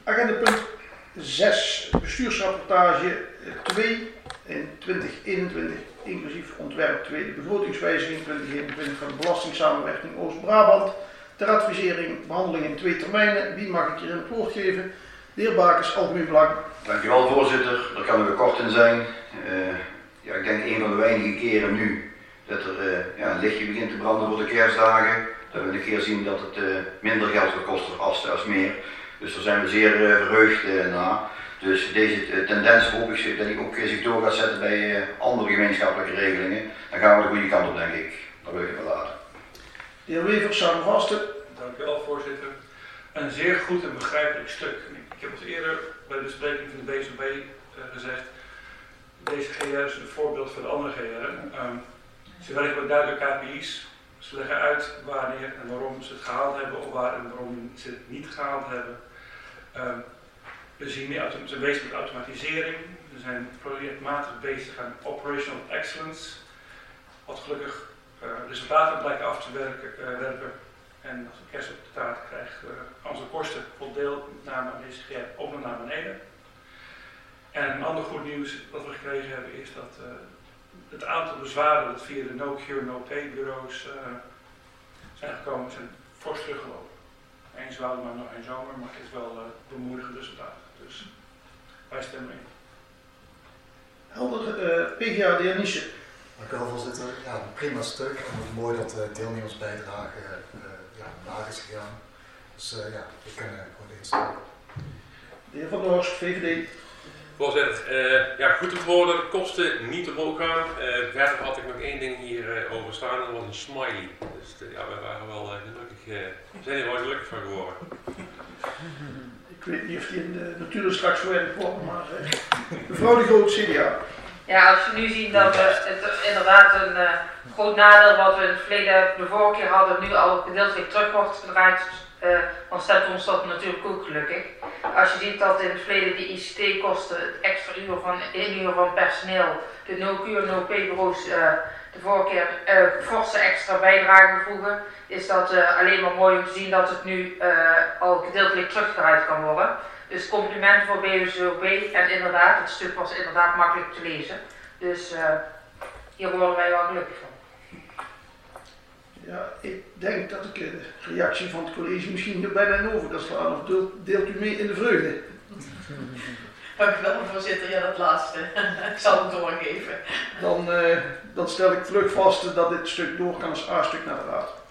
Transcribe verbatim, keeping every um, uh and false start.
Agendapunt zes, bestuursrapportage twee in twintig eenentwintig, inclusief ontwerp twee, de begrotingswijziging twintig eenentwintig van de belastingssamenwerking Oost-Brabant. Ter advisering, behandeling in twee termijnen. Wie mag ik hier in het woord geven? De heer Bakers, Algemeen Belang. Dankjewel voorzitter, daar kan ik er kort in zijn. Uh, ja, ik denk een van de weinige keren nu dat er uh, ja, een lichtje begint te branden voor de kerstdagen. Dat we een keer zien dat het uh, minder geld gaat kosten voor Asten als meer. Dus daar zijn we zeer uh, verheugd uh, na. Dus deze uh, tendens hoop ik dat die ook uh, zich door gaat zetten bij uh, andere gemeenschappelijke regelingen. Dan gaan we de goede kant op, denk ik. Dat wil ik het wel laten. De heer Wever, samenvasten. Dank u wel, voorzitter. Een zeer goed en begrijpelijk stuk. Ik heb het eerder bij de bespreking van de B S O B uh, gezegd. Deze G R is een voorbeeld voor de andere G R'en. Um, ze werken met duidelijke K P I's. Ze leggen uit wanneer en waarom ze het gehaald hebben of waar en waarom ze het niet gehaald hebben. Um, we zien meer ze zijn bezig met automatisering. We zijn projectmatig bezig aan operational excellence. Wat gelukkig uh, resultaten blijken af te werken, uh, werpen. En als we kerst op de taart krijgen, uh, onze kosten voor deelname aan deze G R ook nog naar beneden. En een ander goed nieuws dat we gekregen hebben is dat uh, het aantal bezwaren dat via de no-cure, no-pay bureaus uh, zijn gekomen, zijn fors teruggelopen. Eens wouden maar nog geen zomer, maar het is wel uh, bemoedigend resultaat. Dus wij stemmen in. Helder, uh, P G A, de heer Nissen. Dank u wel, voorzitter. Ja, een prima stuk. En het is mooi dat de deelnemersbijdrage uh, ja, laag is gegaan. Dus uh, ja, we kunnen gewoon instemmen. De heer Van der Horst, V V D. Voorzitter, uh, ja, goed te horen dat de kosten niet omhoog gaan. Uh, verder had ik nog één ding hier uh, over staan, dat was een smiley. Dus uh, ja, wij waren wel uh, gelukkig, uh, zijn er wel gelukkig van geworden. Ik weet niet of die in de natuurlijk straks verwerkt wordt, maar uh, mevrouw de Groot, C D A. Ja, als we nu zien dat we het inderdaad een uh, groot nadeel wat we in het verleden de vorige keer hadden, nu al gedeeltelijk terug wordt gedraaid, uh, dan stemt ons dat natuurlijk ook gelukkig. Als je ziet dat in het verleden de I C T-kosten, het extra uur van inhuur van personeel, de no-cure, no-pay bureaus uh, de vorige keer uh, forse extra bijdrage voegen, is dat uh, alleen maar mooi om te zien dat het nu uh, al gedeeltelijk teruggedraaid kan worden. Dus complimenten voor B S O B en inderdaad, het stuk was inderdaad makkelijk te lezen. Dus uh, hier worden wij wel gelukkig van. Ja, ik denk dat ik de reactie van het college misschien hier bijna in over kan slaan. Of deelt, deelt u mee in de vreugde? Dank u wel, voorzitter. Ja, dat laatste. Ik zal het doorgeven. Dan, uh, dan stel ik vlug vast dat dit stuk door kan als A-stuk naar de raad.